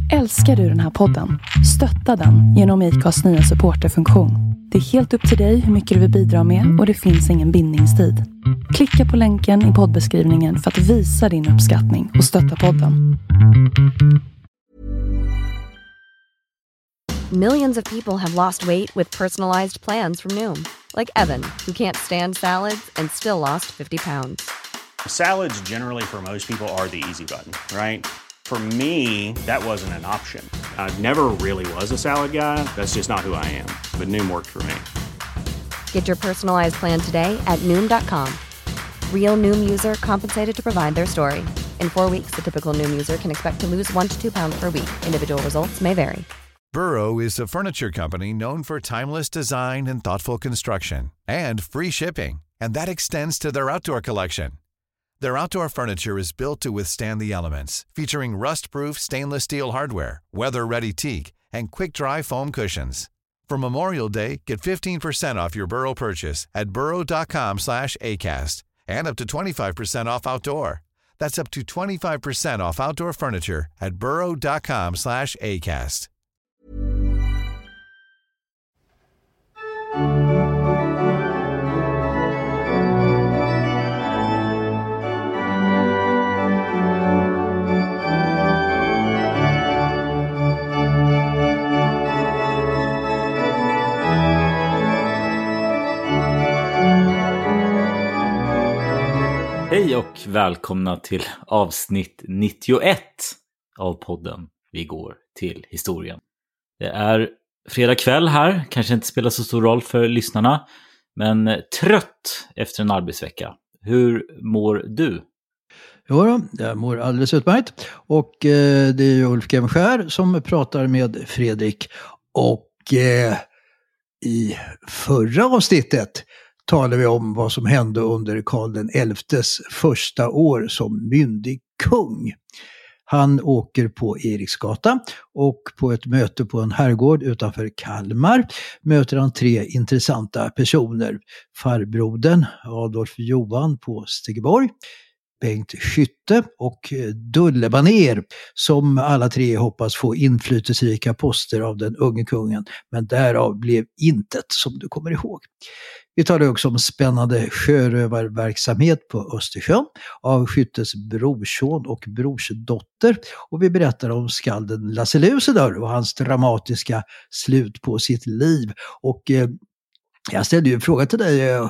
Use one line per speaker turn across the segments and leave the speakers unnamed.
Älskar du den här podden? Stötta den genom IKAs nya supporterfunktion. Det är helt upp till dig hur mycket du vill bidra med och det finns ingen bindningstid. Klicka på länken i poddbeskrivningen för att visa din uppskattning och stötta podden.
Millions of people have lost weight with personalized plans from Noom. Like Evan, who can't stand salads and still lost 50 pounds.
Salads generally for most people are the easy button, right? For me, that wasn't an option. I never really was a salad guy. That's just not who I am. But Noom worked for me.
Get your personalized plan today at Noom.com. Real Noom user compensated to provide their story. In 4 weeks, the typical Noom user can expect to lose 1 to 2 pounds per week. Individual results may vary.
Burrow is a furniture company known for timeless design and thoughtful construction, and free shipping, and that extends to their outdoor collection. Their outdoor furniture is built to withstand the elements, featuring rust-proof stainless steel hardware, weather-ready teak, and quick-dry foam cushions. For Memorial Day, get 15% off your Burrow purchase at burrow.com/acast, and up to 25% off outdoor. That's up to 25% off outdoor furniture at burrow.com/acast.
Hej och välkomna till avsnitt 91 av podden Vi går till historien. Det är fredag kväll här, kanske inte spelar så stor roll för lyssnarna, men trött efter en arbetsvecka. Hur mår du?
Jo då, jag mår alldeles utmärkt. Och det är ju Ulf Gemskär som pratar med Fredrik. Och i förra avsnittet talar vi om vad som hände under Karl XI:s första år som myndig kung. Han åker på Eriksgata och på ett möte på en herrgård utanför Kalmar möter han 3 intressanta personer. Farbrodern Adolf Johan på Stegeborg, Bengt Skytte och Dulle Baner, som alla 3 hoppas få inflytelserika poster av den unge kungen, men därav blev intet, som du kommer ihåg. Vi talar också om spännande sjörövarverksamhet på Östersjön av Skyttes brorson och brorsdotter, och vi berättar om skalden Lasse Lucidor och hans dramatiska slut på sitt liv. Och jag ställde ju en fråga till dig.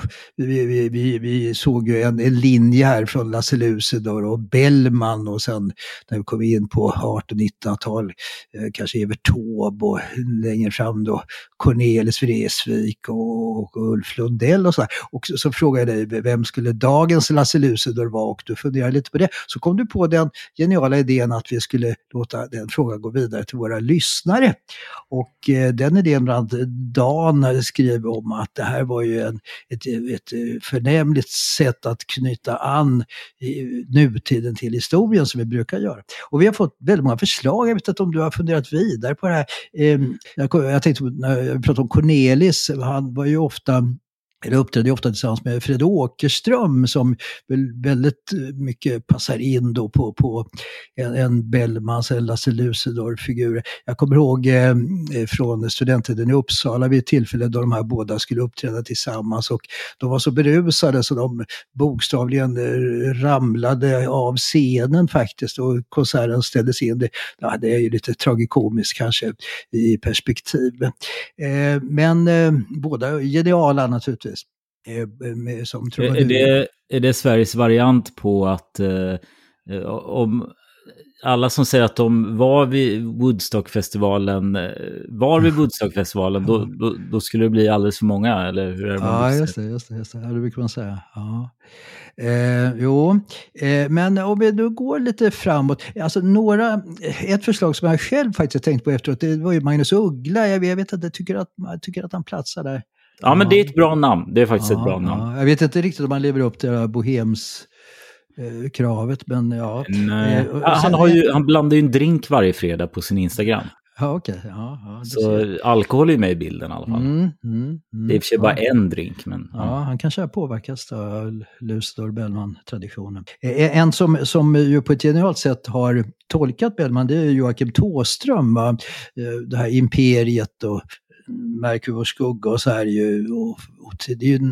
Vi såg ju en linje här från Lasse Lucidor och Bellman, och sen när vi kom in på 1800-1900-tal kanske Evert Taube, och längre fram då Cornelis Vreeswijk och Ulf Lundell och så där. Och så frågade jag dig, vem skulle dagens Lasse Lucidor vara, och du funderade lite på det. Så kom du på den geniala idén att vi skulle låta den frågan gå vidare till våra lyssnare. Och den idén bland Dan skrev om att det här var ju ett förnämligt sätt att knyta an i nutiden till historien, som vi brukar göra. Och vi har fått väldigt många förslag. Jag vet inte om du har funderat vidare på det här. Jag tänkte, när jag pratade om Cornelis, han var ju ofta, eller uppträdde ofta tillsammans med Fred Åkerström, som väl väldigt mycket passar in då på en Bellmans eller Lasse Lucidor-figur. Jag kommer ihåg från studenttiden i Uppsala vid ett tillfälle då de här båda skulle uppträda tillsammans, och de var så berusade så de bokstavligen ramlade av scenen faktiskt, och konserten ställdes in. Det är ju lite tragikomiskt kanske i perspektiv. Men båda geniala naturligtvis. Som
Är det Sveriges variant på att om alla som säger att de var vid Woodstockfestivalen då skulle det bli alldeles för många, eller hur är det?
Ja, just det. Ja, det brukar man säga. Ja. Men om vi nu går lite framåt, alltså ett förslag som jag själv faktiskt tänkt på efteråt, det var ju Magnus Uggla. Jag vet att jag tycker att han platsar där.
Ja, men det är ett bra namn. Det är faktiskt ett bra namn.
Ja. Jag vet inte riktigt om han lever upp till det här bohems kravet, men ja.
Han blandar ju en drink varje fredag på sin Instagram.
Ja, okej. Ja,
så alkohol är med i bilden i alla fall. Det är i och för sig bara en drink. Men,
ja, han kanske har påverkats av Lusdorf-Bellman-traditionen. En som ju på ett genialt sätt har tolkat Bellman, det är Joakim Thåström. Va? Det här imperiet och Märker vår skugga och så här ju. Och det är ju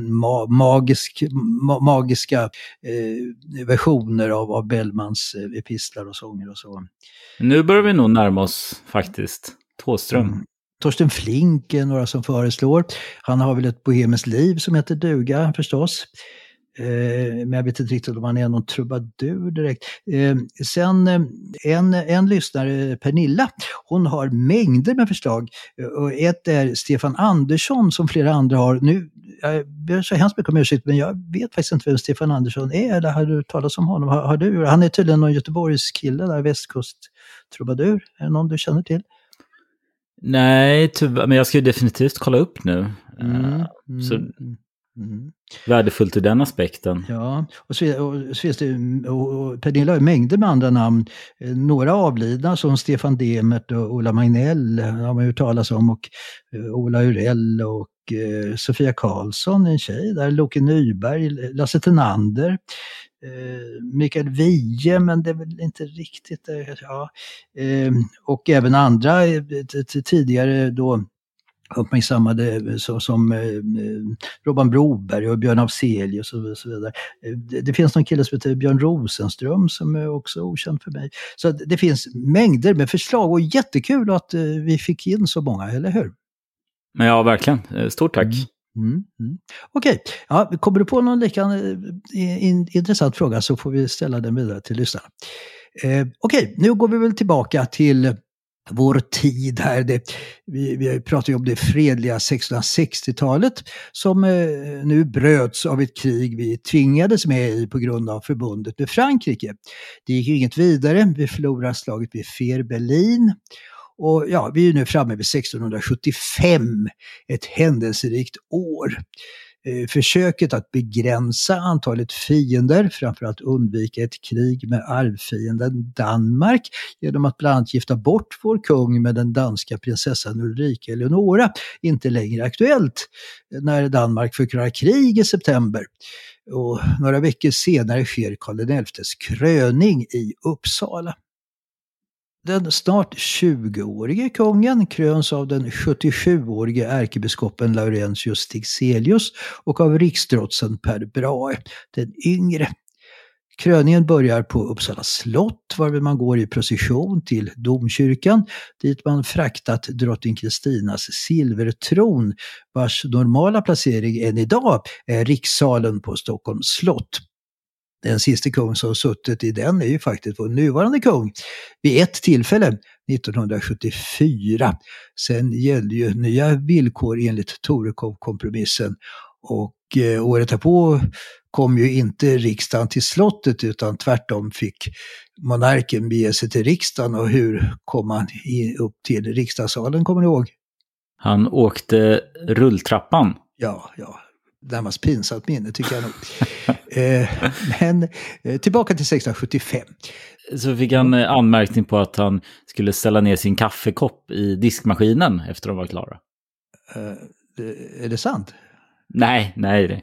magiska versioner av Bellmans epistlar och sånger och så.
Nu börjar vi nog närma oss faktiskt Thåström.
Torsten Flink är några som föreslår. Han har väl ett bohemiskt liv som heter duga förstås. Men jag vet inte riktigt om han är någon trubadur direkt. Sen en lyssnare, Pernilla, hon har mängder med förslag. Och ett är Stefan Andersson som flera andra har. Nu, jag ber så hemskt mycket om ursäkt, men jag vet faktiskt inte vem Stefan Andersson är. Eller har du talat om honom? Har du? Han är tydligen någon Göteborgs kille där, västkust-trubadur. Är det någon du känner till?
Nej, tyvärr, men jag ska ju definitivt kolla upp nu. Värdefullt ur den aspekten.
Ja, och så finns det, och Pernilla har mängder med andra namn. Några avlidna som Stefan Demert och Ola Magnell har man ju talat om, och Ola Urell och Sofia Karlsson, en tjej där, Loke Nyberg, Lasse Tenander, Mikael Wiehe, men det är väl inte riktigt, ja. Och även andra tidigare då uppmärksammade som Robban Broberg och Björn Afzelius och så vidare. Det finns någon kille som heter Björn Rosenström som är också okänd för mig. Så det finns mängder med förslag och jättekul att vi fick in så många, eller hur?
Men ja, verkligen. Stort tack.
Okej, ja, kommer du på någon liknande intressant fråga så får vi ställa den vidare till lyssnarna. Okej, nu går vi väl tillbaka till vår tid här. Vi pratar ju om det fredliga 1660-talet som nu bröts av ett krig vi tvingades med i på grund av förbundet med Frankrike. Det gick ju inget vidare, vi förlorade slaget vid Fehrbellin. Och ja, vi är nu framme vid 1675, ett händelserikt år. Försöket att begränsa antalet fiender, framförallt undvika ett krig med arvfienden Danmark genom att bland annat gifta bort vår kung med den danska prinsessan Ulrika Eleonora, inte längre aktuellt när Danmark förklarar krig i september. Och några veckor senare sker Karl XI:s kröning i Uppsala. Den snart 20-årige kungen kröns av den 77-årige ärkebiskopen Laurentius Stigzelius och av riksdrotsen Per Brahe, den yngre. Kröningen börjar på Uppsala slott, varvid man går i procession till domkyrkan, dit man fraktat drottning Kristinas silvertron, vars normala placering än idag är rikssalen på Stockholms slott. Den sista kung som suttit i den är ju faktiskt vår nuvarande kung. Vid ett tillfälle, 1974. Sen gällde ju nya villkor enligt Torekov-kompromissen. Och året därpå kom ju inte riksdagen till slottet utan tvärtom fick monarken bege sig till riksdagen. Och hur kom han upp till riksdagssalen, kommer ni ihåg?
Han åkte rulltrappan.
Ja. Närmast pinsamt minne tycker jag nog. Men tillbaka till 1675.
Så fick han anmärkning på att han skulle ställa ner sin kaffekopp i diskmaskinen efter att de var klara.
Är det sant?
Nej.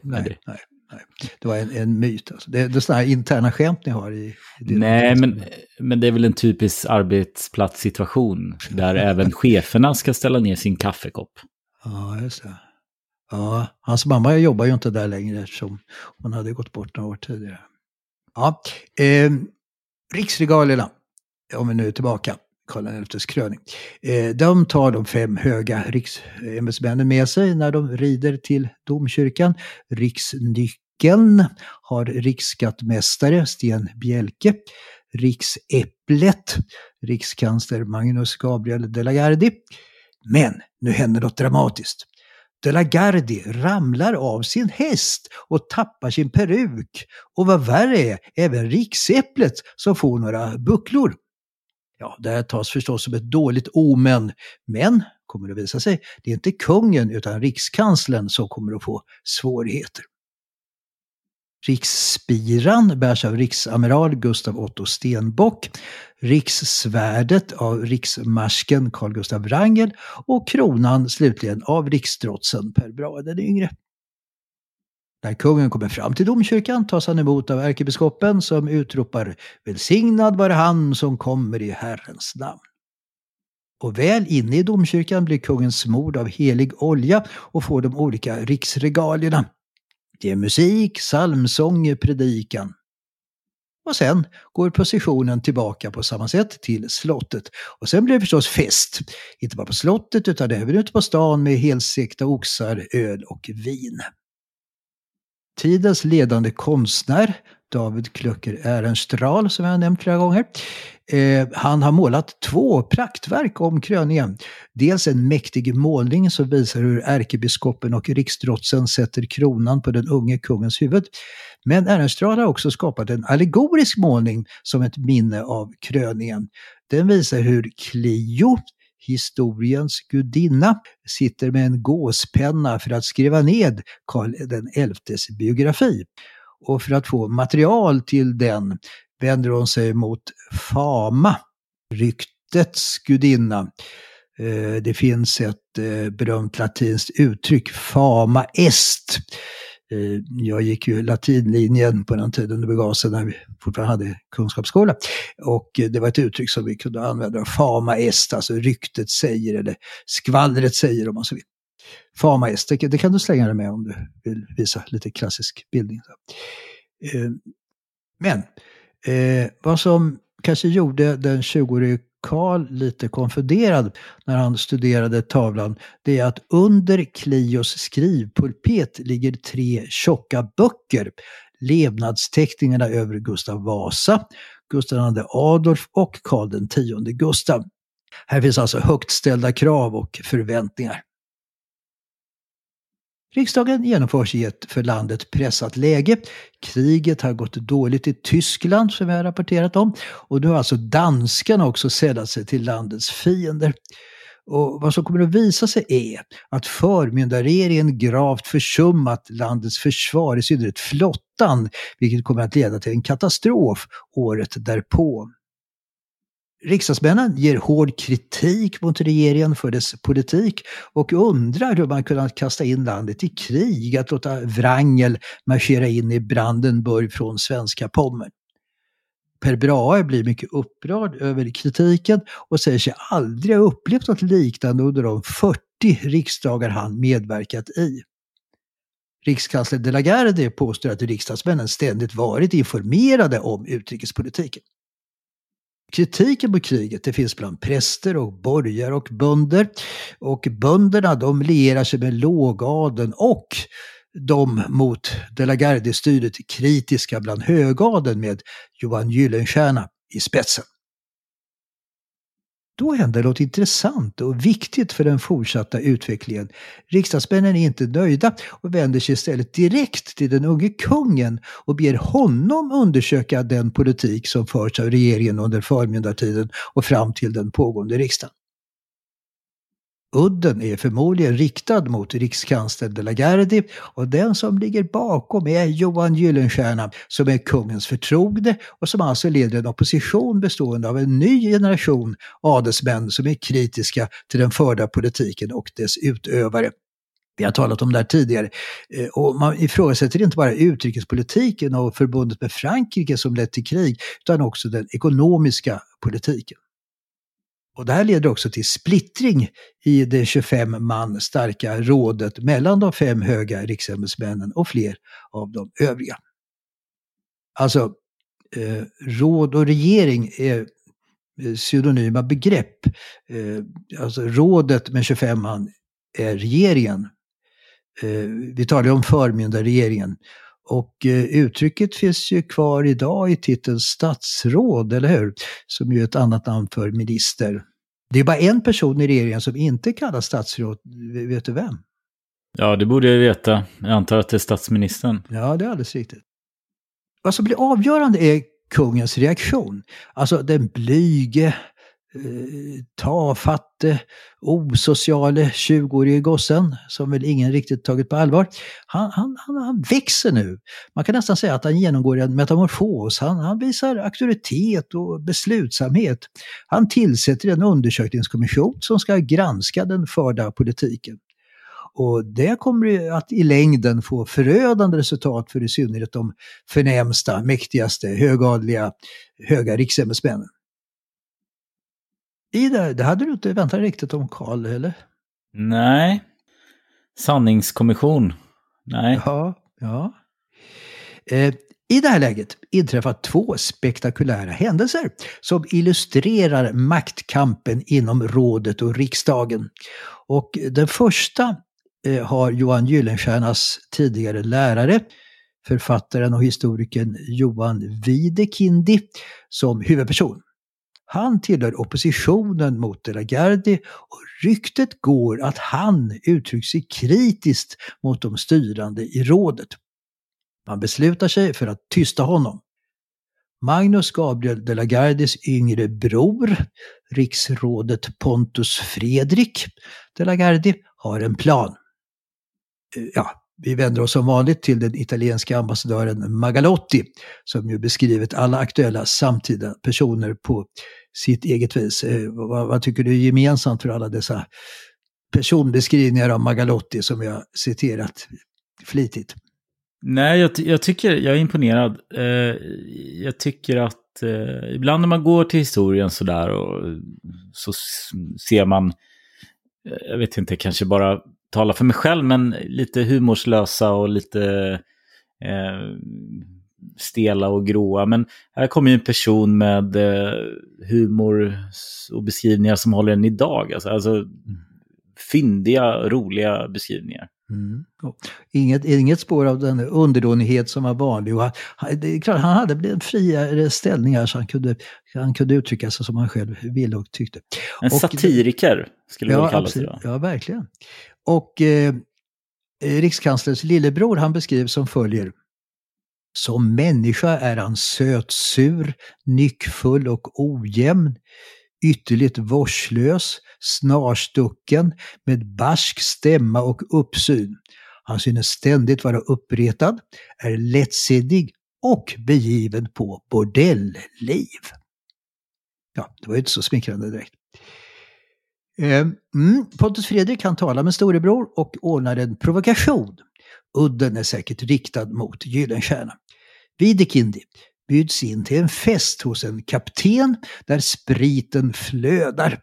Det
var en myt. Alltså. Det är sådana här interna skämt ni har i
nej, men det är väl en typisk arbetsplatssituation där även cheferna ska ställa ner sin kaffekopp.
Ja, just det. Ja, hans mamma jobbar ju inte där längre eftersom hon hade gått bort några år tidigare. Ja, riksregalierna, om vi nu är tillbaka, Karl XI:s kröning. De tar de 5 höga riksämbetsmännen med sig när de rider till domkyrkan. Riksnyckeln har riksskattmästare Sten Bjelke. Riksäpplet, rikskansler Magnus Gabriel de la Gardie. Men nu händer något dramatiskt. De la Gardie ramlar av sin häst och tappar sin peruk. Och vad värre är, även riksäpplet som får några bucklor. Ja, det här tas förstås som ett dåligt omen. Men, kommer det visa sig, det är inte kungen utan rikskanslern som kommer att få svårigheter. Riksspiran bärs av riksamiral Gustav Otto Stenbock, rikssvärdet av riksmarsken Carl Gustav Wrangel och kronan slutligen av riksstrotsen Per Brahe den yngre. När kungen kommer fram till domkyrkan tas han emot av ärkebiskopen som utropar "Välsignad vare han som kommer i Herrens namn". Och väl inne i domkyrkan blir kungen smord av helig olja och får de olika riksregalierna. Det är musik, psalmsång, predikan. Och sen går processionen tillbaka på samma sätt till slottet. Och sen blir det förstås fest. Inte bara på slottet utan även ute på stan med helstekta oxar, öl och vin. Tidens ledande konstnär, David Klöcker Ehrenstrahl, som jag har nämnt flera gånger. Han har målat 2 praktverk om kröningen. Dels en mäktig målning som visar hur ärkebiskopen och riksstrotsen sätter kronan på den unge kungens huvud. Men Ehrenstrahl har också skapat en allegorisk målning som ett minne av kröningen. Den visar hur Clio, historiens gudinna, sitter med en gåspenna för att skriva ned Karl XI:s biografi. Och för att få material till den vänder hon sig mot Fama, ryktets gudinna. Det finns ett berömt latinskt uttryck, Fama est. Jag gick ju latinlinjen på den tiden det begav sig när vi fortfarande hade kunskapsskola. Och det var ett uttryck som vi kunde använda, Fama est, alltså ryktet säger eller skvallret säger om man så vill. Fama est, det kan du slänga dig med om du vill visa lite klassisk bildning. Men vad som kanske gjorde den 20-årige Karl lite konfunderad när han studerade tavlan, det är att under Clios skrivpulpet ligger 3 tjocka böcker. Levnadsteckningarna över Gustav Vasa, Gustav II Adolf och Karl X Gustav. Här finns alltså högt ställda krav och förväntningar. Riksdagen genomförs i ett för landet pressat läge. Kriget har gått dåligt i Tyskland som vi har rapporterat om. Och nu har alltså danskarna också sällat sig till landets fiender. Och vad som kommer att visa sig är att förmyndarregeringen gravt försummat landets försvar, i synnerhet flottan, vilket kommer att leda till en katastrof året därpå. Riksdagsmännen ger hård kritik mot regeringen för dess politik och undrar hur man kunnat kasta in landet i krig, att låta Wrangel marschera in i Brandenburg från svenska Pommern. Per Brahe blir mycket upprörd över kritiken och säger sig aldrig ha upplevt något liknande under de 40 riksdagar han medverkat i. Rikskansler de la Gardie påstår att riksdagsmännen ständigt varit informerade om utrikespolitiken. Kritiken på kriget det finns bland präster och borgare och bönder. Och bönderna de lierar sig med lågadeln och de mot de la Gardie-styret kritiska bland högadeln med Johan Gyllenstierna i spetsen. Då händer något intressant och viktigt för den fortsatta utvecklingen. Riksdagsmännen är inte nöjda och vänder sig istället direkt till den unge kungen och ber honom undersöka den politik som förs av regeringen under förmyndartiden och fram till den pågående riksdagen. Udden är förmodligen riktad mot rikskanslern de la Gardie och den som ligger bakom är Johan Gyllenstierna som är kungens förtrogne och som alltså leder en opposition bestående av en ny generation adelsmän som är kritiska till den förda politiken och dess utövare. Vi har talat om det här tidigare och man ifrågasätter inte bara utrikespolitiken och förbundet med Frankrike som lett till krig utan också den ekonomiska politiken. Och det här leder också till splittring i det 25 man starka rådet mellan de 5 höga riksämbetsmännen och fler av de övriga. Alltså, råd och regering är synonyma begrepp. Alltså rådet med 25 man är regeringen. Vi talar om förmyndarregeringen. Och uttrycket finns ju kvar idag i titeln statsråd, eller hur? Som ju är ett annat namn för minister. Det är bara en person i regeringen som inte kallas statsråd. Vet du vem?
Ja, det borde jag veta. Jag antar att det är statsministern.
Ja, det är alldeles riktigt. Vad som blir avgörande är kungens reaktion. Alltså den blyge, tafatte, osociale 20-årige gossen som väl ingen riktigt tagit på allvar. Han växer nu. Man kan nästan säga att han genomgår en metamorfos. Han visar auktoritet och beslutsamhet. Han tillsätter en undersökningskommission som ska granska den förda politiken. Och det kommer att i längden få förödande resultat för i synnerhet de förnämsta, mäktigaste, högadliga, höga riksämbetsmännen. Det hade du inte väntat riktigt om Karl, eller?
Nej. Sanningskommission. Nej.
Ja. I det här läget inträffar 2 spektakulära händelser som illustrerar maktkampen inom rådet och riksdagen. Och den första har Johan Gyllenstiernas tidigare lärare, författaren och historikern Johan Widekindy, som huvudperson. Han tillhör oppositionen mot De la Gardie och ryktet går att han uttrycker sig kritiskt mot de styrande i rådet. Man beslutar sig för att tysta honom. Magnus Gabriel De la Gardies yngre bror, riksrådet Pontus Fredrik De la Gardie, har en plan. Vi vänder oss som vanligt till den italienska ambassadören Magalotti som ju beskrivit alla aktuella samtida personer på sitt eget vis. Vad tycker du är gemensamt för alla dessa personbeskrivningar av Magalotti som jag citerat flitigt?
Nej, jag tycker, jag är imponerad. Jag tycker att ibland när man går till historien sådär och så ser man, jag vet inte, kanske bara tala för mig själv, men lite humorslösa och lite stela och gråa. Men här kommer ju en person med humor och beskrivningar som håller än idag. Alltså fyndiga, roliga beskrivningar.
Mm. Inget spår av den underdånighet som var vanlig. Och det är klart, han hade en friare ställning här så han kunde uttrycka sig som han själv ville och tyckte.
En satiriker skulle man kalla sig då.
Ja, verkligen. Och rikskanslerns lillebror, han beskrivs som följer: som människa är han sötsur, nyckfull och ojämn, ytterligt vårdslös, snarstucken, med barsk stämma och uppsyn. Han synes ständigt vara uppretad, är lättsinnig och begiven på bordellliv. Ja, det var ju inte så smickrande direkt. Pontus Fredrik kan tala med storebror och ordnar en provokation. Udden är säkert riktad mot Gyllenstierna. Widekindy bjuds in till en fest hos en kapten där spriten flödar.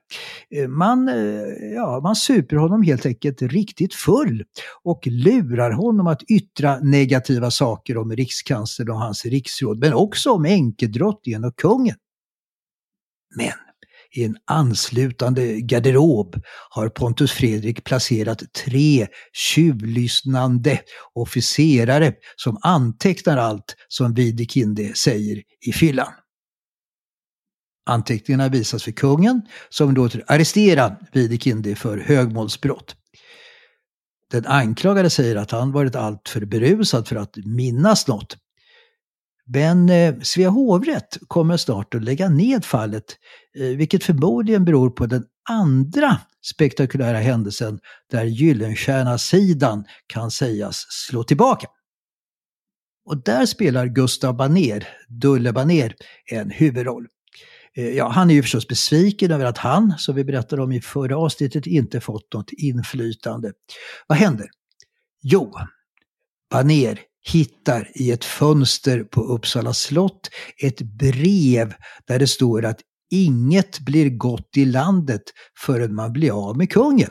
Man super honom helt enkelt riktigt full och lurar honom att yttra negativa saker om rikskanslern och hans riksråd, men också om änkedrottningen och kungen. Men i en anslutande garderob har Pontus Fredrik placerat 3 tjuvlyssnande officerare som antecknar allt som Widekindy säger i fyllan. Anteckningarna visas för kungen som låter arrestera Widekindy för högmålsbrott. Den anklagade säger att han varit alltför berusad för att minnas något. Men Svea hovrätt kommer snart att lägga ned fallet, vilket förmodligen beror på den andra spektakulära händelsen där Gyllenstierna-sidan kan sägas slå tillbaka. Och där spelar Gustav Banér, Dulle Banér, en huvudroll. Han är ju förstås besviken över att han, som vi berättade om i förra avsnittet, inte fått något inflytande. Vad händer? Jo, Banér hittar i ett fönster på Uppsala slott ett brev där det står att inget blir gott i landet förrän man blir av med kungen.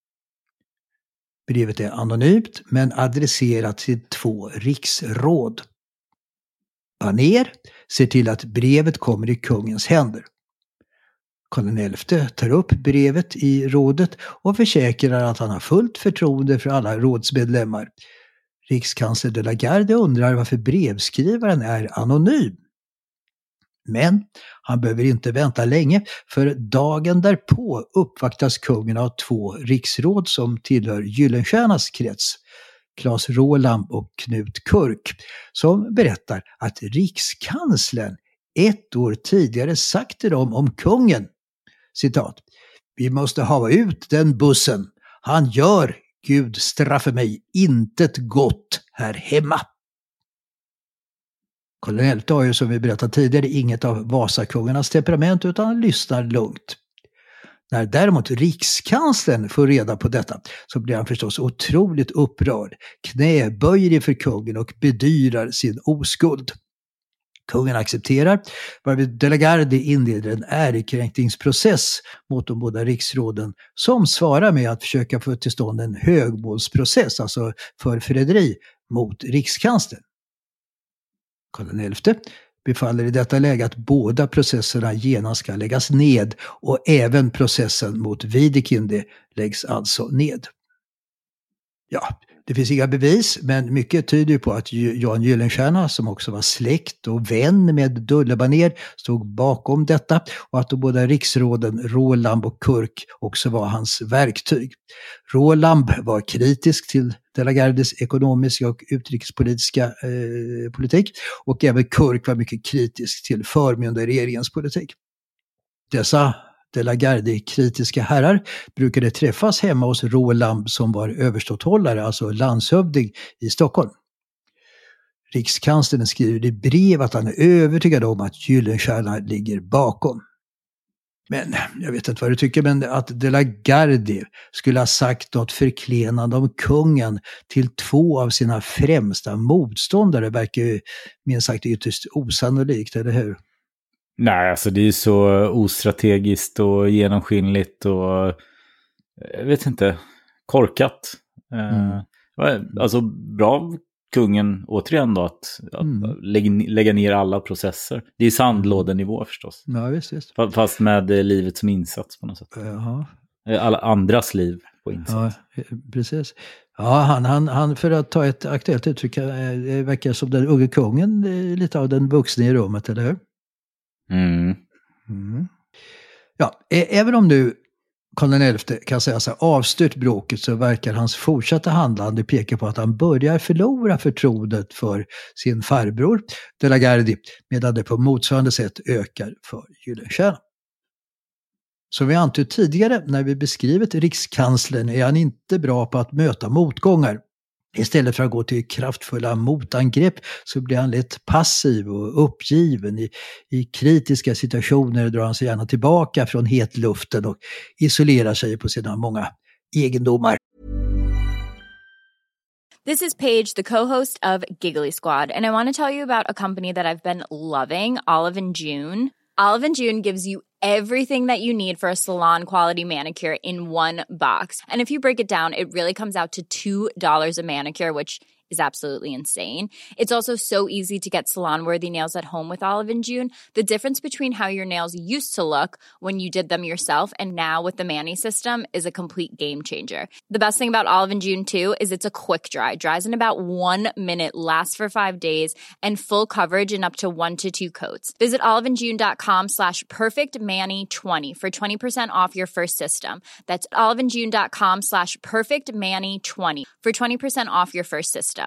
Brevet är anonymt men adresserat till 2 riksråd. Banér ser till att brevet kommer i kungens händer. Karl XI tar upp brevet i rådet och försäkrar att han har fullt förtroende för alla rådsmedlemmar. Rikskansler De la Gardie undrar varför brevskrivaren är anonym. Men han behöver inte vänta länge, för dagen därpå uppvaktas kungen av 2 riksråd som tillhör Gyllenstiernas krets, Claes Roland och Knut Kurk, som berättar att rikskanslern 1 år tidigare sagt till dem om kungen: citat, vi måste ha ut den bussen. Han gör, Gud straffa mig, intet gott här hemma. Kolonel har ju som vi berättade tidigare inget av Vasakungarnas temperament utan lyssnar lugnt. När däremot rikskanslern får reda på detta så blir han förstås otroligt upprörd, knäböjer inför kungen och bedyrar sin oskuld. Kungen accepterar, varvid De la Gardie inleder en ärekränkningsprocess mot de båda riksråden som svarar med att försöka få till stånd en högmålsprocess, alltså förräderi mot rikskanslern. Karl XI befaller i detta läge att båda processerna genast ska läggas ned och även processen mot Wiedekind läggs alltså ned. Ja, det finns inga bevis, men mycket tyder på att Jan Gyllenstierna, som också var släkt och vän med Dullebaner, stod bakom detta och att de båda riksråden Roland och Kirk också var hans verktyg. Roland var kritisk till De la Gardies ekonomiska och utrikespolitiska politik och även Kirk var mycket kritisk till förmyndarregeringens politik. Dessa De la Gardie-kritiska herrar brukade träffas hemma hos Roland som var överståthållare, alltså landshövding i Stockholm. Rikskanslern skriver i brev att han är övertygad om att Gyllenstierna ligger bakom. Men jag vet inte vad du tycker, men att De la Gardie skulle ha sagt något förklenande om kungen till två av sina främsta motståndare verkar ju minst sagt ytterst osannolikt, eller hur?
Nej, alltså det är ju så ostrategiskt och genomskinligt och jag vet inte, korkat. Alltså bra kungen återigen då att lägga ner alla processer. Det är sandlådenivå förstås.
Ja, visst.
Fast med livet som insats på något sätt.
Jaha.
Alla andras liv på insats.
Ja, precis. Ja, han för att ta ett aktuellt uttryck verkar som den unge kungen, lite av den vuxna i rummet, eller hur? Ja, även om nu Karl XI kan säga så här, avstyrt bråket, så verkar hans fortsatta handlande peka på att han börjar förlora förtroendet för sin farbror De la Gardie, medan det på motsvarande sätt ökar för Gyllenstierna. Som vi antytt tidigare när vi beskrivit rikskanslern är han inte bra på att möta motgångar. Istället för att gå till kraftfulla motangrepp så blir han lätt passiv och uppgiven. I kritiska situationer drar han sig gärna tillbaka från hetluften och isolerar sig på sina många egendomar.
This is Paige, the co-host of Giggly Squad, and I want to tell you about a company that I've been loving, Olive & June. Olive & June gives you everything that you need for a salon-quality manicure in one box. And if you break it down, it really comes out to $2 a manicure, which is absolutely insane. It's also so easy to get salon-worthy nails at home with Olive & June. The difference between how your nails used to look when you did them yourself and now with the Mani system is a complete game changer. The best thing about Olive & June, too, is it's a quick dry. Dries in about 1 minute, lasts for 5 days, and full coverage in up to 1 to 2 coats. Visit oliveandjune.com/perfectmani20 for 20% off your first system. That's oliveandjune.com/perfectmani20 for 20% off your first system.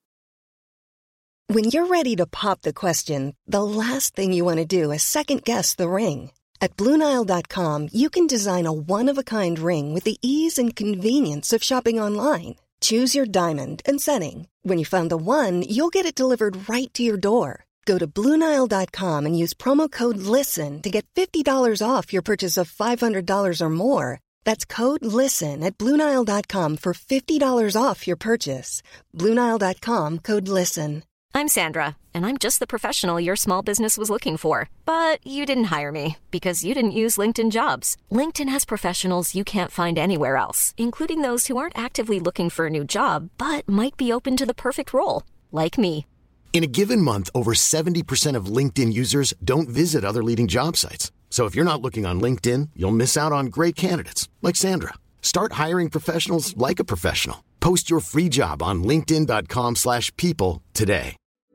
When you're ready to pop the question, the last thing you want to do is second-guess the ring. At BlueNile.com, you can design a one-of-a-kind ring with the ease and convenience of shopping online. Choose your diamond and setting. When you find the one, you'll get it delivered right to your door. Go to BlueNile.com and use promo code LISTEN to get $50 off your purchase of $500 or more. That's code LISTEN at BlueNile.com for $50 off your purchase. BlueNile.com, code LISTEN.
I'm Sandra, and I'm just the professional your small business was looking for. But you didn't hire me because you didn't use LinkedIn Jobs. LinkedIn has professionals you can't find anywhere else, including those who aren't actively looking for a new job, but might be open to the perfect role, like me.
In a given month, over 70% of LinkedIn users don't visit other leading job sites. So if you're not looking on LinkedIn, you'll miss out on great candidates like Sandra. Start hiring professionals like a professional. Post your free job on linkedin.com/people today.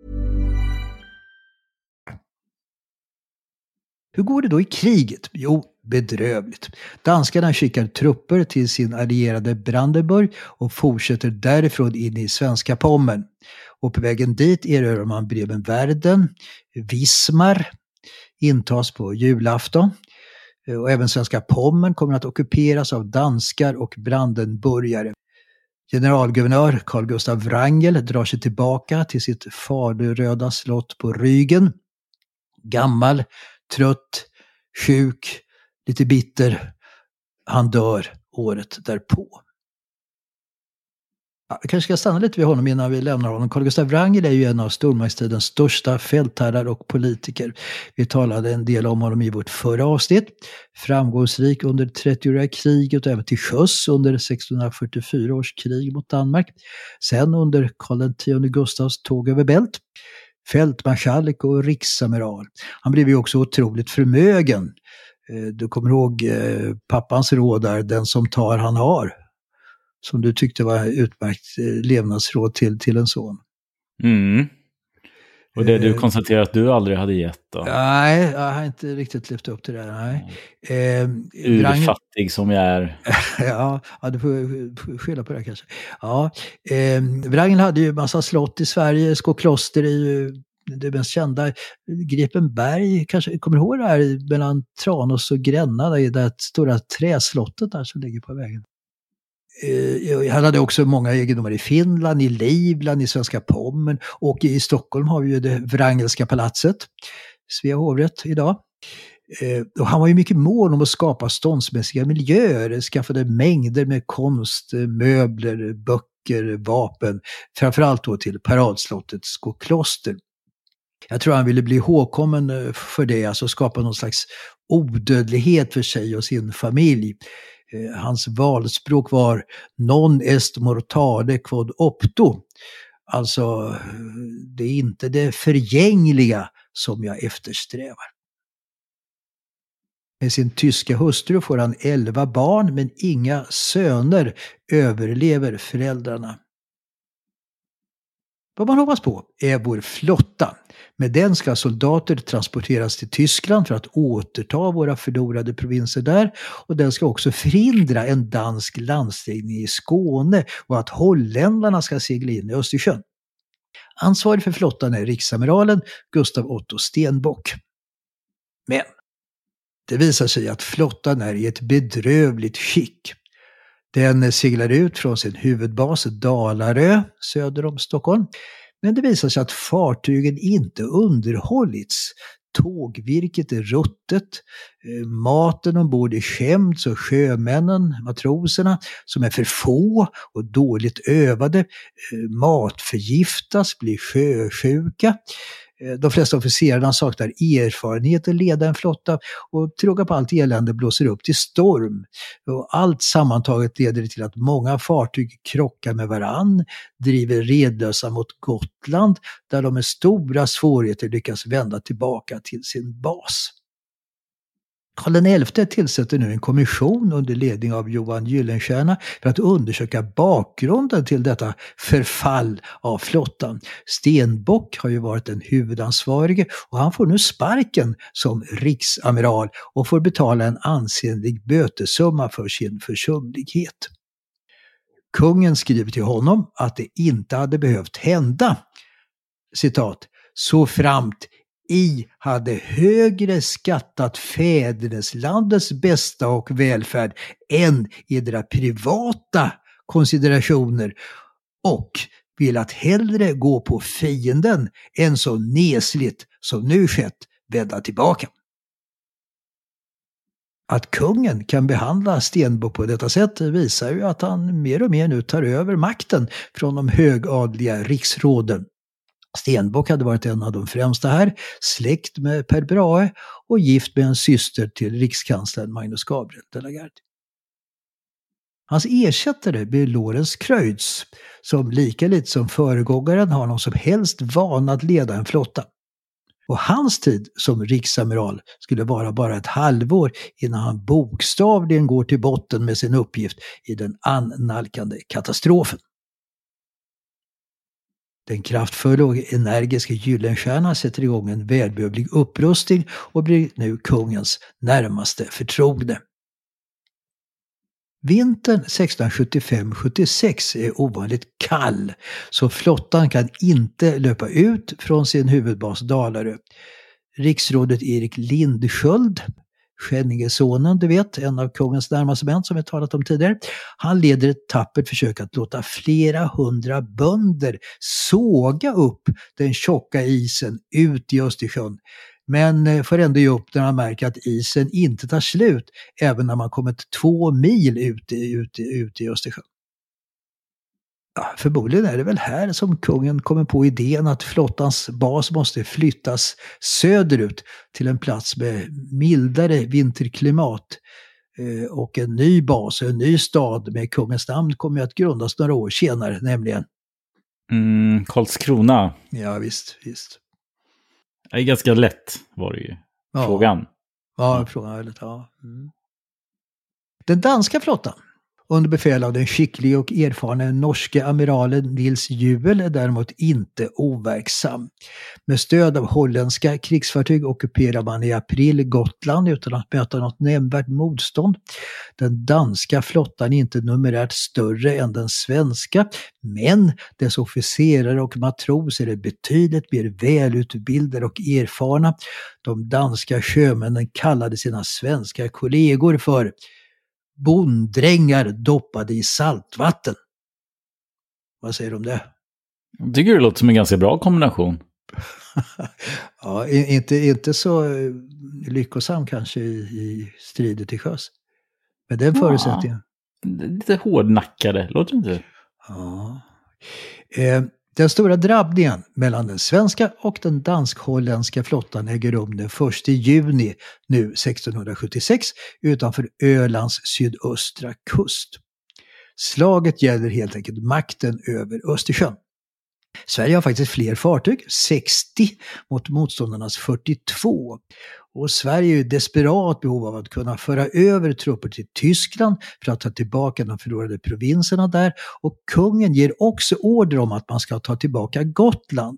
Hur går det då i kriget? Jo, bedrövligt. Danskarna skickar trupper till sin allierade Brandenburg och fortsätter därifrån in i svenska Pommern. Och på vägen dit erövrar man Bremenwerden, Wismar, intas på julafton. Och även svenska Pommern kommer att ockuperas av danskar och brandenburgare. Generalguvernör Carl Gustav Wrangel drar sig tillbaka till sitt faderröda slott på Rügen. Gammal, trött, sjuk, lite bitter. Han dör året därpå. Vi kanske ska stanna lite vid honom innan vi lämnar honom. Carl Gustav Wrangel är ju en av stormaktstidens största fältherrar och politiker. Vi talade en del om honom i vårt förra avsnitt. Framgångsrik under 30-åriga kriget och även till sjöss under 1644 års krig mot Danmark. Sen under Karl X Gustavs tåg över Bält. Fältmarskalk och riksamiral. Han blev ju också otroligt förmögen. Du kommer ihåg pappans råd där, den som tar han har. Som du tyckte var utmärkt levnadsråd till en son.
Mm. Och det du konstaterar att du aldrig hade gett då?
Nej, jag har inte riktigt levt upp till det. Nej.
Urfattig som jag är.
Ja, du får skylla på det kanske. Ja, Wrangel hade ju massa slott i Sverige. Skokloster är ju det mest kända. Gripenberg, kanske kommer ihåg det här mellan Tranås och Gränna, där det stora träslottet där som ligger på vägen. Han hade också många egendomar i Finland, i Livland, i svenska Pommern, och i Stockholm har vi ju det Wrangelska palatset, Svea hovrätt idag. Och han var ju mycket mån om att skapa ståndsmässiga miljöer, skaffade mängder med konst, möbler, böcker, vapen, framförallt då till paradslottet Skokloster. Jag tror han ville bli ihågkommen för det, alltså skapa någon slags odödlighet för sig och sin familj. Hans valspråk var non est mortale quod opto. Alltså, det är inte det förgängliga som jag eftersträvar. Med sin tyska hustru får han 11 barn, men inga söner överlever föräldrarna. Vad man hoppas på är vår flotta. Med den ska soldater transporteras till Tyskland för att återta våra förlorade provinser där. Och den ska också förhindra en dansk landstigning i Skåne och att holländarna ska segla in i Östersjön. Ansvarig för flottan är riksamiralen Gustav Otto Stenbock. Men det visar sig att flottan är i ett bedrövligt skick. Den seglar ut från sin huvudbas Dalarö söder om Stockholm. Men det visar sig att fartygen inte underhållits. Tågvirket är ruttet, maten ombord är skämts och sjömännen, matroserna, som är för få och dåligt övade, matförgiftas, blir sjösjuka. De flesta officerarna saknar erfarenhet att leda en flotta och till råga på allt elände blåser upp till storm. Och allt sammantaget leder till att många fartyg krockar med varann, driver redlösa mot Gotland där de med stora svårigheter lyckas vända tillbaka till sin bas. Karl XI tillsätter nu en kommission under ledning av Johan Gyllenstierna för att undersöka bakgrunden till detta förfall av flottan. Stenbock har ju varit den huvudansvarige och han får nu sparken som riksamiral och får betala en ansenlig bötesumma för sin försumlighet. Kungen skriver till honom att det inte hade behövt hända, citat, så framt I hade högre skattat fäderneslandets bästa och välfärd än edra privata konsiderationer och velat hellre gå på fienden än så nesligt som nu skett vända tillbaka. Att kungen kan behandla Stenbock på detta sätt visar ju att han mer och mer nu tar över makten från de högadliga riksråden. Stenbock hade varit en av de främsta här, släkt med Per Brahe och gift med en syster till rikskanslern Magnus Gabriel de la Garde. Hans ersättare blir Lorenz Kreutz, som lika lite som föregångaren har någon som helst vana att leda en flotta. Och hans tid som riksamiral skulle vara bara ett halvår innan han bokstavligen går till botten med sin uppgift i den annalkande katastrofen. Den kraftfulla och energiska Gyllenstierna sätter igång en välbehövlig upprustning och blir nu kungens närmaste förtrogne. Vintern 1675-76 är ovanligt kall, så flottan kan inte löpa ut från sin huvudbas Dalarö. Riksrådet Erik Lindsköld Skänningesonen, du vet, en av kungens närmaste män som vi talat om tidigare. Han leder ett tappert försök att låta flera hundra bönder såga upp den tjocka isen ut i Östersjön. Men får ändå ge upp när han märker att isen inte tar slut även när man kommit 2 mil ut i Östersjön. Ja, förmodligen är det väl här som kungen kommer på idén att flottans bas måste flyttas söderut till en plats med mildare vinterklimat. Och en ny bas, en ny stad med kungens namn kommer att grundas några år senare, nämligen
Karlskrona.
Ja, visst.
Det är ganska lätt var det ju.
Ja.
Frågan.
Ja, frågan är väldigt, ja. Den danska flottan under befäl av den skickliga och erfarna norske amiralen Nils Juel är däremot inte overksam. Med stöd av holländska krigsfartyg ockuperar man i april Gotland utan att möta något nämnvärt motstånd. Den danska flottan är inte numerärt större än den svenska, men dess officerare och matroser är betydligt mer välutbildade och erfarna. De danska sjömännen kallade sina svenska kollegor för bonddrängar doppade i saltvatten. Vad säger du om det?
Jag tycker det låter som en ganska bra kombination.
Ja, inte så lyckosam kanske i strider till sjöss. Men den förutsättningen.
Lite hårdnackade, låter inte?
Ja. Den stora drabbningen mellan den svenska och den dansk-holländska flottan äger rum den 1 juni nu 1676 utanför Ölands sydöstra kust. Slaget gäller helt enkelt makten över Östersjön. Sverige har faktiskt fler fartyg, 60 mot motståndarnas 42. Och Sverige är i desperat behov av att kunna föra över trupper till Tyskland för att ta tillbaka de förlorade provinserna där. Och kungen ger också order om att man ska ta tillbaka Gotland.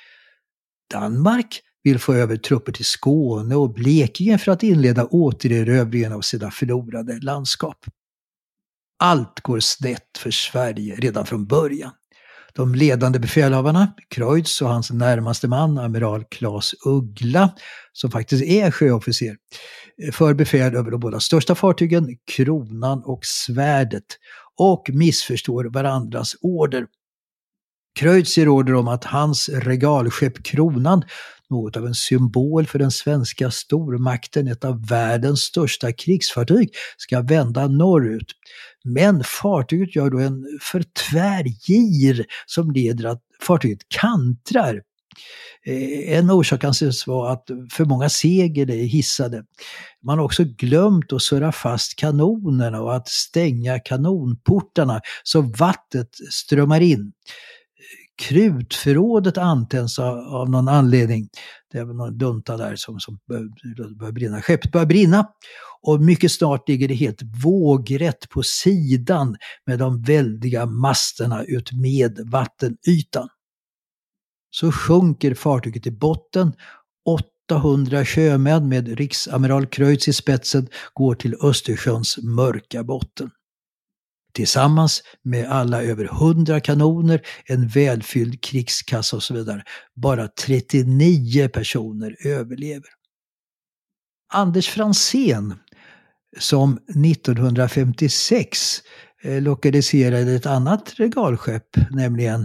Danmark vill få över trupper till Skåne och Blekinge för att inleda återerövringen av sina förlorade landskap. Allt går snett för Sverige redan från början. De ledande befälhavarna, Kreutz och hans närmaste man, amiral Claes Uggla, som faktiskt är sjöofficer, för befäl över de båda största fartygen, Kronan och Svärdet, och missförstår varandras order. Kreutz ger order om att hans regalskepp Kronan, något av en symbol för den svenska stormakten, ett av världens största krigsfartyg, ska vända norrut. Men fartyget gör då en för tvär gir som leder att fartyget kantrar. En orsak kan ses vara att för många segel är hissade. Man har också glömt att surra fast kanonerna och att stänga kanonportarna så vattnet strömmar in. Krutförrådet antänds av någon anledning. Det är någon dunta där som börjar brinna. Skeppet börjar brinna och mycket snart ligger det helt vågrätt på sidan med de väldiga masterna ut med vattenytan. Så sjunker fartyget i botten. 800 sjömän med riksamiral Kreutz i spetsen går till Östersjöns mörka botten. Tillsammans med alla över 100 kanoner, en välfylld krigskassa och så vidare. Bara 39 personer överlever. Anders Franzén, som 1956 lokaliserade ett annat regalskepp, nämligen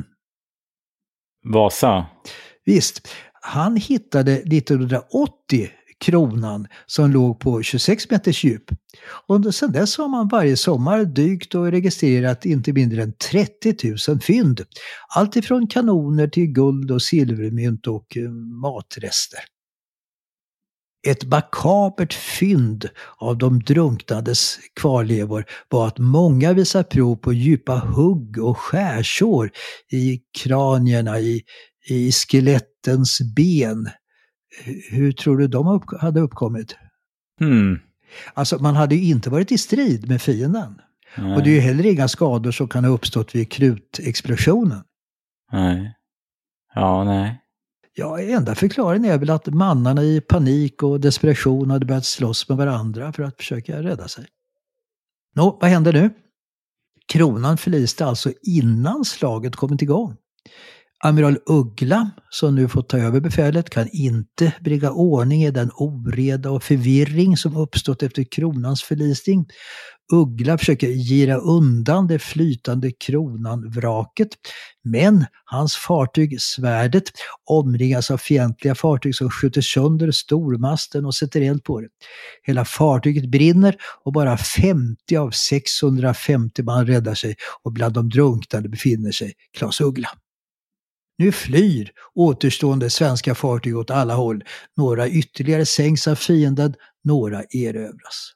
Vasa.
Visst, han hittade 1980 Kronan som låg på 26 meters djup. Och sedan dess har man varje sommar dykt och registrerat inte mindre än 30 000 fynd. Allt ifrån kanoner till guld och silvermynt och matrester. Ett makabert fynd av de drunknades kvarlevor var att många visar prov på djupa hugg och skärsår i kranierna, i skelettens ben. Hur tror du de hade uppkommit? Alltså man hade ju inte varit i strid med fienden. Nej. Och det är ju heller inga skador som kan ha uppstått vid krutexplosionen.
Nej. Ja, nej.
Ja, enda förklaringen är väl att mannarna i panik och desperation hade börjat slåss med varandra för att försöka rädda sig. Nå, vad händer nu? Kronan förliste alltså innan slaget kommit igång. Amiral Uggla, som nu fått ta över befälet, kan inte bringa ordning i den oreda och förvirring som uppstått efter kronans förlisning. Uggla försöker gira undan det flytande Kronan-vraket, men hans fartyg Svärdet omringas av fientliga fartyg som skjuter sönder stormasten och sätter eld på det. Hela fartyget brinner och bara 50 av 650 man räddar sig, och bland de drunknade befinner sig Claes Uggla. Nu flyr återstående svenska fartyg åt alla håll. Några ytterligare sänks av fienden, några erövras.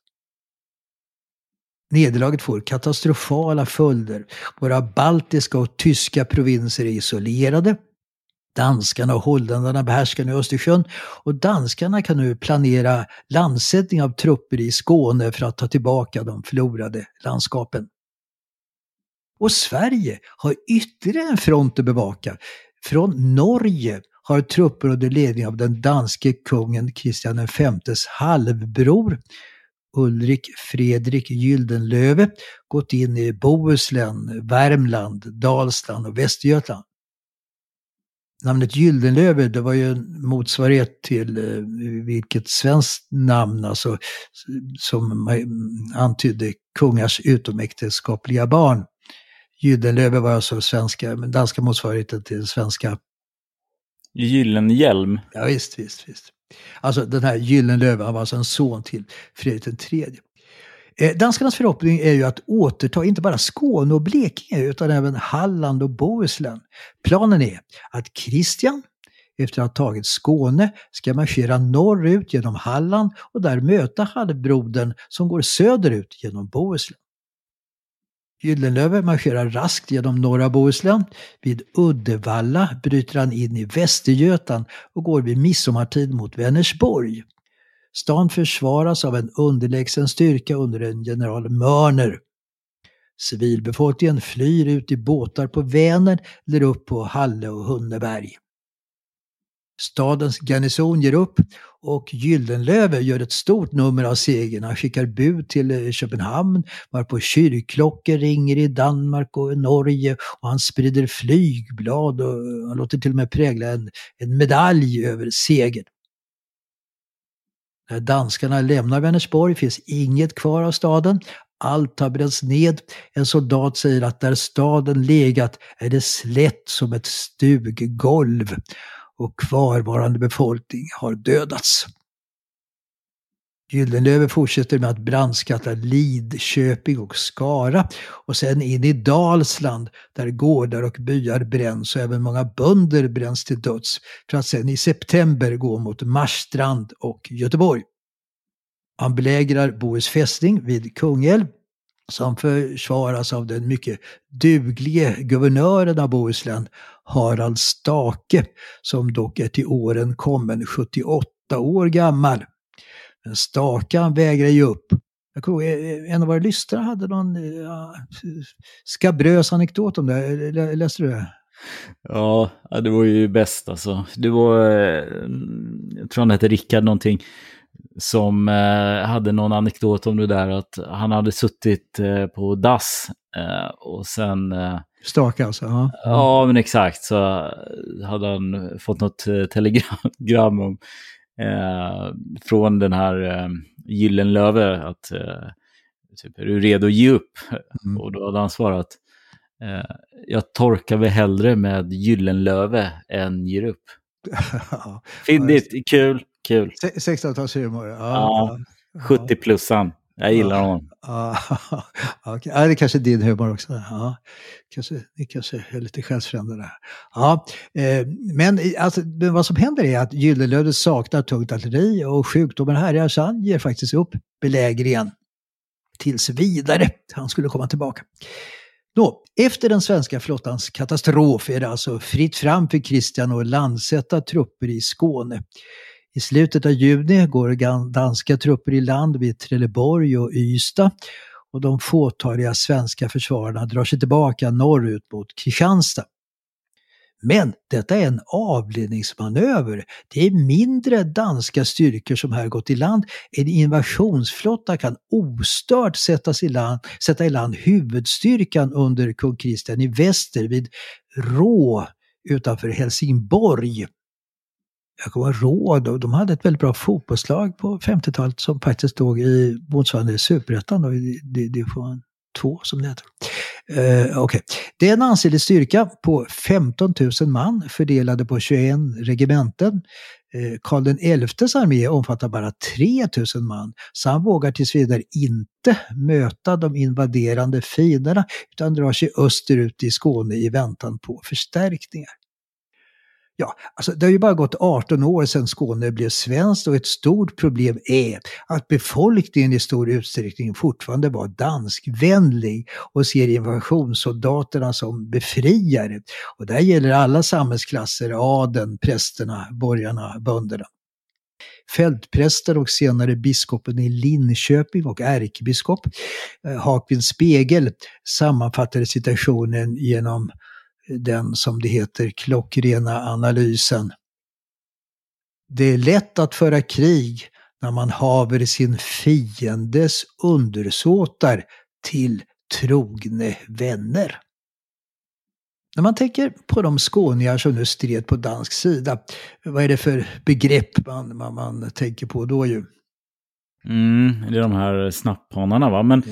Nederlaget får katastrofala följder. Våra baltiska och tyska provinser är isolerade. Danskarna och holländarna behärskar nu Östersjön, och danskarna kan nu planera landsättning av trupper i Skåne för att ta tillbaka de förlorade landskapen. Och Sverige har ytterligare en front att bevaka. Från Norge har trupper under ledning av den danske kungen Kristian V's halvbror Ulrik Fredrik Gyldenlöve gått in i Bohuslän, Värmland, Dalsland och Västergötland. Namnet Gyldenlöve, det var ju en motsvarighet till vilket svenskt namn, alltså, som antydde kungars utomäktenskapliga barn. Gyldenlöve var alltså danska motsvarigheten till svenska
Gyllenhjelm.
Ja, visst. Alltså den här Gyllenlöve var alltså en son till Fredrik III. Danskarnas förhoppning är ju att återta inte bara Skåne och Blekinge utan även Halland och Bohuslän. Planen är att Kristian, efter att ha tagit Skåne, ska marschera norrut genom Halland och där möta halvbrodern som går söderut genom Bohuslän. Gyldenlöve marscherar raskt genom norra Bohuslän. Vid Uddevalla bryter han in i Västergötland och går vid midsommartid mot Vänersborg. Stan försvaras av en underlägsen styrka under en general Mörner. Civilbefolkningen flyr ut i båtar på Vänern eller upp på Halle och Hunneberg. Stadens garnison ger upp och Gyldenlöve gör ett stort nummer av segern. Han skickar bud till Köpenhamn, varpå kyrkklockor ringer i Danmark och Norge, och han sprider flygblad och han låter till och med prägla en medalj över segern. När danskarna lämnar Vänersborg finns inget kvar av staden. Allt har bränts ned. En soldat säger att där staden legat är det slätt som ett stuggolv, och kvarvarande befolkning har dödats. Gyldenlöve fortsätter med att brandskatta Lidköping och Skara och sen in i Dalsland där gårdar och byar bränns och även många bönder bränns till döds, för att sen i september gå mot Marstrand och Göteborg. Han belägrar Bohus fästning vid Kungälv som försvaras av den mycket duglige guvernören av Bohuslän, Harald Stake, som dock är till åren kommen 78 år gammal. Men Stake vägrar ge upp. Jag tror en av våra lyssnare hade någon skabrös anekdot om det. Läste du det?
Ja, det var ju bäst alltså. Det var, jag tror han hette Rickard någonting, som hade någon anekdot om det där, att han hade suttit på dass och sen...
Stake alltså? Ja.
Ja, men exakt. Så hade han fått något telegram om, från den här Gyllenlöve att typ, är du redo att ge upp? Och då hade han svarat, jag torkar väl hellre med Gyllenlöve än ger upp. Fyndigt, kul.
16-talshumor.
Ja, 70-plussan. Jag gillar honom.
Okay. Ja, det är kanske din humor också. Ja, det kanske är lite själsfrändande. Ja, men alltså, vad som händer är att Gyllenlöve saknar tungt artilleri och sjukdomen härjar, så han ger faktiskt upp belägringen tills vidare. Han skulle komma tillbaka. Efter den svenska flottans katastrof är det alltså fritt fram för Kristian att landsätta trupper i Skåne. I slutet av juni går danska trupper i land vid Trelleborg och Ystad, och de fåtaliga svenska försvararna drar sig tillbaka norrut mot Kristianstad. Men detta är en avledningsmanöver. Det är mindre danska styrkor som här gått i land. En invasionsflotta kan ostört sätta i land huvudstyrkan under kung Kristian i väster vid utanför Helsingborg. Jag kommer ihåg att de hade ett väldigt bra fotbollslag på 50-talet som faktiskt låg i motsvarande Superettan då, det får 2 som det heter. Okay. Det är en ansenlig styrka på 15 000 man fördelade på 21 regementen. Karl XI:s armé omfattar bara 3 000 man, så han vågar tills vidare inte möta de invaderande fienderna utan drar sig österut i Skåne i väntan på förstärkningar. Ja, alltså det har ju bara gått 18 år sedan Skåne blev svenskt och ett stort problem är att befolkningen i stor utsträckning fortfarande var danskvänlig och ser invasionssoldaterna som befriare. Och där gäller alla samhällsklasser, adeln, prästerna, borgarna, bönderna. Fältprästen och senare biskopen i Linköping och ärkebiskop Hakvin Spegel sammanfattade situationen genom den, som det heter, klockrena analysen. Det är lätt att föra krig när man haver sin fiendes undersåtar till trogne vänner. När man tänker på de skåningar som nu stred på dansk sida, vad är det för begrepp man tänker på då ju?
Det är de här snapphanarna, va? Men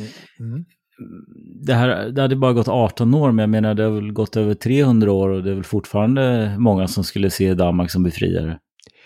det hade bara gått 18 år, men jag menar det har väl gått över 300 år och det är väl fortfarande många som skulle se Danmark som befriare.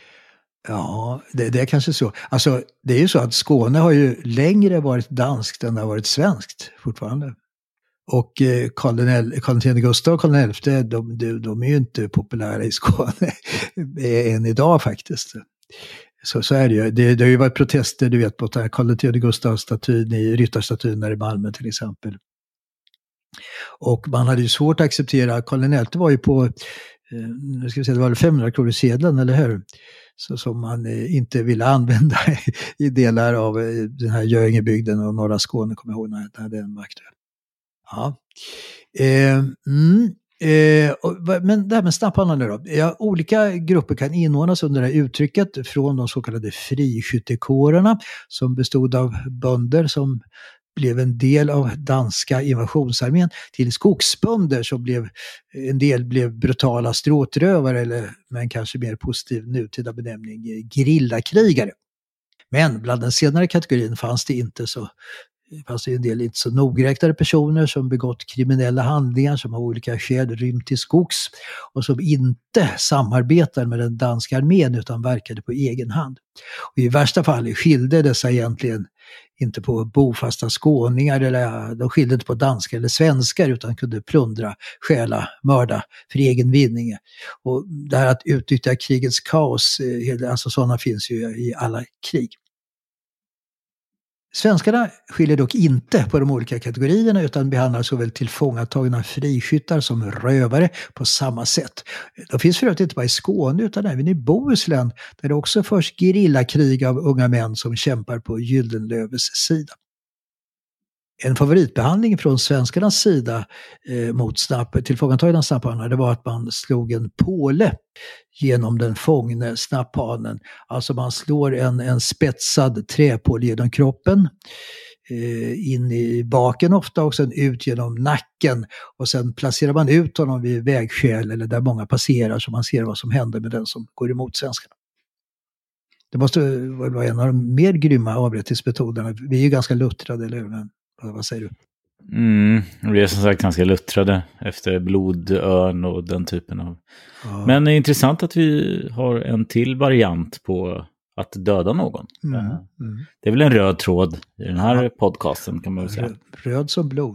Ja, det är kanske så. Alltså, det är ju så att Skåne har ju längre varit danskt än det har varit svenskt fortfarande. Och Karl X Gustav och Karl XI, de är ju inte populära i Skåne än idag faktiskt. Så är det ju. Det har ju varit protester, du vet, på Karl X Gustav-statyn i Ryttarstatyn där i Malmö till exempel. Och man hade ju svårt att acceptera, Karl XI var ju på, nu ska vi säga, det var 500-kronorssedeln, eller hur? Så som man inte ville använda i delar av den här Göingebygden och norra Skåne, kommer jag ihåg när den var aktuell. Ja. Men det här med snapphanarna nu då. Ja, olika grupper kan inordnas under det här uttrycket, från de så kallade friskyttekårerna som bestod av bönder som blev en del av danska invasionsarmén, till skogsbönder som en del blev brutala stråtrövare, men kanske mer positiv nutida benämning, gerillakrigare. Men bland den senare kategorin fanns det en del inte så nogräknade personer som begått kriminella handlingar, som av olika skäl rymt till skogs och som inte samarbetar med den danska armén utan verkade på egen hand. Och i värsta fall skilde dessa egentligen inte på bofasta skåningar, eller de skilde inte på danskar eller svenskar, utan kunde plundra, stjäla, mörda för egen vinning. Och det här att utnyttja krigets kaos, alltså sådana finns ju i alla krig. Svenskarna skiljer dock inte på de olika kategorierna utan behandlar såväl tillfångatagna friskyttar som rövare på samma sätt. De finns förut inte bara i Skåne utan även i Bohuslän, där det också förs gerillakrig av unga män som kämpar på Gyldenlöves sida. En favoritbehandling från svenskarnas sida mot tillfångatagna snapphanar, det var att man slog en påle genom den fångne snapphanen. Alltså man slår en spetsad träpåle genom kroppen, in i baken ofta och sen ut genom nacken. Och sen placerar man ut honom vid vägskäl eller där många passerar, så man ser vad som händer med den som går emot svenskarna. Det måste vara en av de mer grymma avrättningsmetoderna. Vi är ju ganska luttrade, eller hur? Vad säger du?
Vi är som sagt ganska luttrade efter blodörn och den typen av... Ja. Men det är intressant att vi har en till variant på att döda någon. Det är väl en röd tråd i den här podcasten, kan man väl säga.
Röd som blod.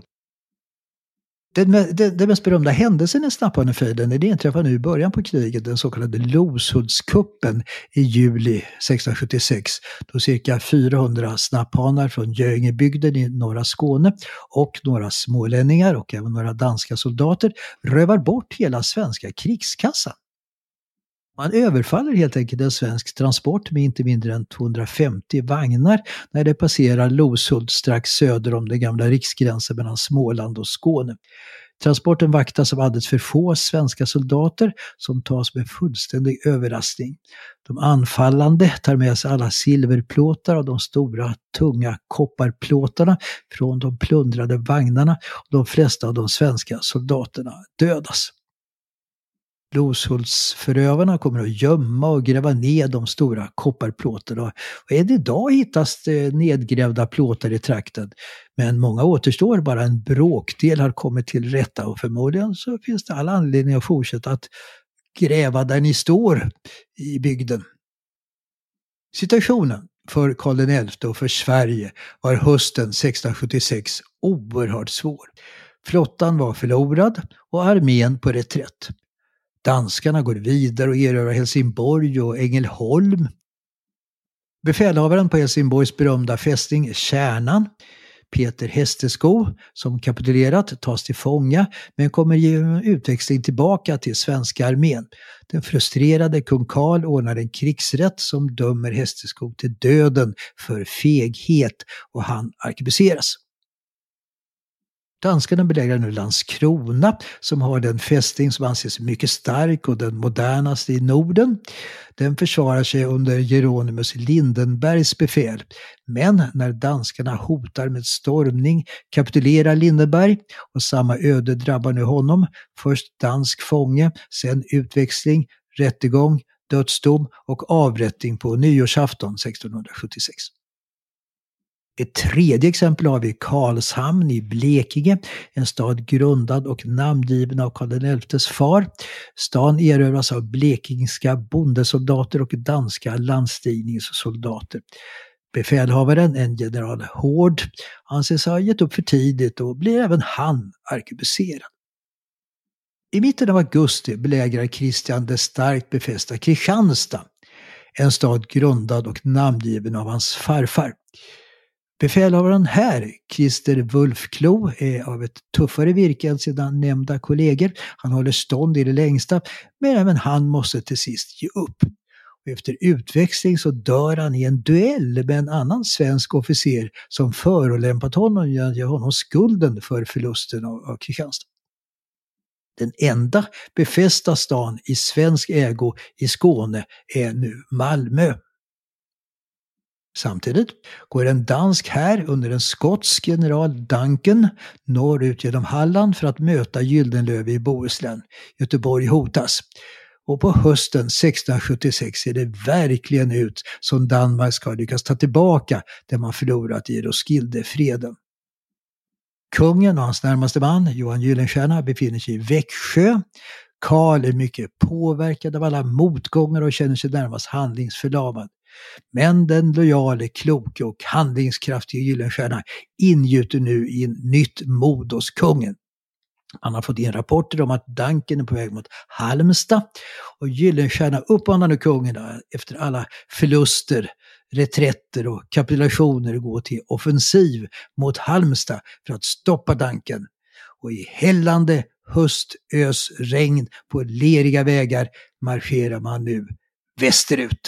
Den mest berömda händelsen i snapphanefejden, det inträffar nu i början på kriget, den så kallade Loshultskuppen i juli 1676, då cirka 400 snapphanar från Göingebygden i norra Skåne och några smålänningar och även några danska soldater rövar bort hela svenska krigskassan. Man överfaller helt enkelt en svensk transport med inte mindre än 250 vagnar när det passerar Loshult strax söder om den gamla riksgränsen mellan Småland och Skåne. Transporten vaktas av alldeles för få svenska soldater som tas med fullständig överraskning. De anfallande tar med sig alla silverplåtar och de stora tunga kopparplåtarna från de plundrade vagnarna, och de flesta av de svenska soldaterna dödas. Loshultsförövarna kommer att gömma och gräva ner de stora kopparplåtarna. Och än idag hittas det nedgrävda plåtar i trakten. Men många återstår, bara en bråkdel har kommit till rätta och förmodligen så finns det all anledning att fortsätta att gräva där ni står i bygden. Situationen för Karl XI och för Sverige var hösten 1676 oerhört svår. Flottan var förlorad och armén på reträtt. Danskarna går vidare och erövrar Helsingborg och Ängelholm. Befälhavaren på Helsingborgs berömda fästning Kärnan, Peter Hestesko, som kapitulerat, tas till fånga men kommer genom utväxling tillbaka till svenska armén. Den frustrerade kung Karl ordnar en krigsrätt som dömer Hestesko till döden för feghet och han arkebuseras. Danskarna belägrar nu Landskrona som har den fästning som anses mycket stark och den modernaste i Norden. Den försvarar sig under Jeronimus Lindenbergs befäl. Men när danskarna hotar med stormning kapitulerar Lindenberg och samma öde drabbar nu honom. Först dansk fånge, sen utväxling, rättegång, dödsdom och avrättning på nyårsafton 1676. Ett tredje exempel har vi Karlshamn i Blekinge, en stad grundad och namngiven av Karl XI:s far. Stan erövras av blekingska bondesoldater och danska landstigningssoldater. Befälhavaren, en general Hård, anses ha gett upp för tidigt och blir även han arkebuserad. I mitten av augusti belägrar Kristian det starkt befästa Kristianstad, en stad grundad och namngiven av hans farfar. Befälhavaren här, Christer Wulfklo, är av ett tuffare virke än sina nämnda kollegor. Han håller stånd i det längsta, men även han måste till sist ge upp. Och efter utväxling så dör han i en duell med en annan svensk officer som förolämpat honom och ger honom skulden för förlusten av Kristianstad. Den enda befästa stan i svensk ägo i Skåne är nu Malmö. Samtidigt går en dansk här under en skotsk general Duncan norrut genom Halland för att möta Gyldenlöve i Bohuslän. Göteborg hotas. Och på hösten 1676 ser det verkligen ut som Danmark ska lyckas ta tillbaka det man förlorat i Roskildefreden. Kungen och hans närmaste man, Johan Gyllenstierna, befinner sig i Växjö. Karl är mycket påverkad av alla motgångar och känner sig närmast handlingsförlamad. Men den lojale, kloke och handlingskraftiga Gyllenstierna ingjuter nu in nytt mod hos kungen. Han har fått in rapporter om att Duncan är på väg mot Halmstad och Gyllenstierna uppmanar nu kungen efter alla förluster, reträtter och kapitulationer gå till offensiv mot Halmstad för att stoppa Duncan. Och i hällande höstösregn på leriga vägar marscherar man nu västerut.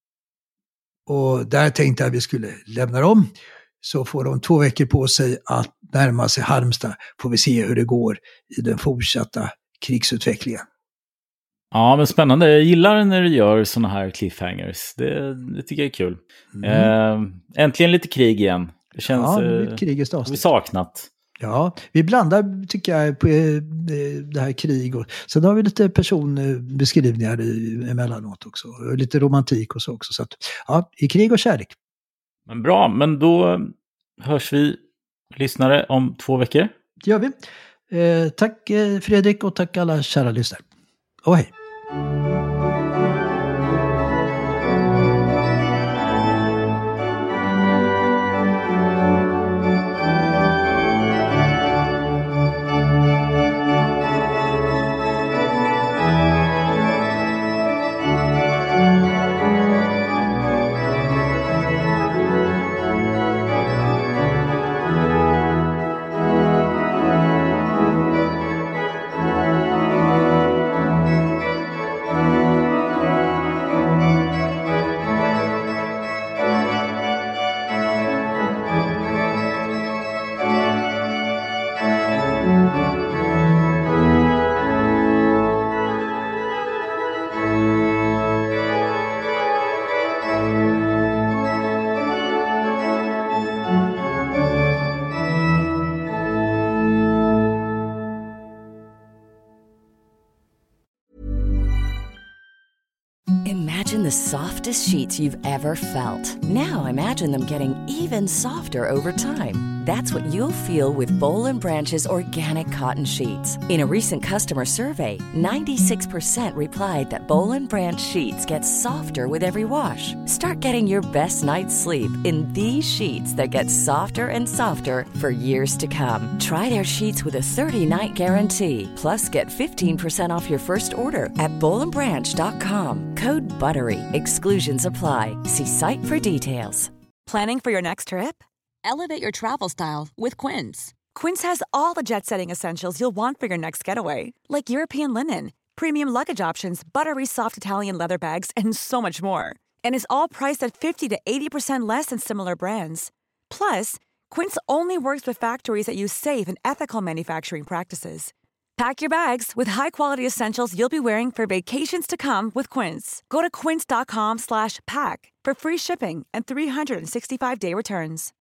Och där tänkte jag att vi skulle lämna dem. Så får de 2 veckor på sig att närma sig Halmstad. Får vi se hur det går i den fortsatta krigsutvecklingen.
Ja, men spännande. Jag gillar när du gör såna här cliffhangers. Det tycker jag är kul. Äntligen lite krig igen. Det känns
lite krigiskt avsnitt.
Vi saknat.
Ja, vi blandar tycker jag på det här krig och sen har vi lite personbeskrivningar emellanåt också. Och lite romantik och så också. Så att, ja, i krig och kärlek.
Men bra, men då hörs vi lyssnare om 2 veckor.
Det gör vi. Tack Fredrik och tack alla kära lyssnare. Och hej.
Imagine the softest sheets you've ever felt. Now imagine them getting even softer over time. That's what you'll feel with Boll & Branch's organic cotton sheets. In a recent customer survey, 96% replied that Boll & Branch sheets get softer with every wash. Start getting your best night's sleep in these sheets that get softer and softer for years to come. Try their sheets with a 30-night guarantee. Plus, get 15% off your first order at bollandbranch.com. Code BUTTERY. Exclusions apply. See site for details.
Planning for your next trip? Elevate your travel style with Quince. Quince has all the jet-setting essentials you'll want for your next getaway, like European linen, premium luggage options, buttery soft Italian leather bags, and so much more. And is all priced at 50 to 80% less than similar brands. Plus, Quince only works with factories that use safe and ethical manufacturing practices. Pack your bags with high-quality essentials you'll be wearing for vacations to come with Quince. Go to quince.com/pack for free shipping and 365-day returns.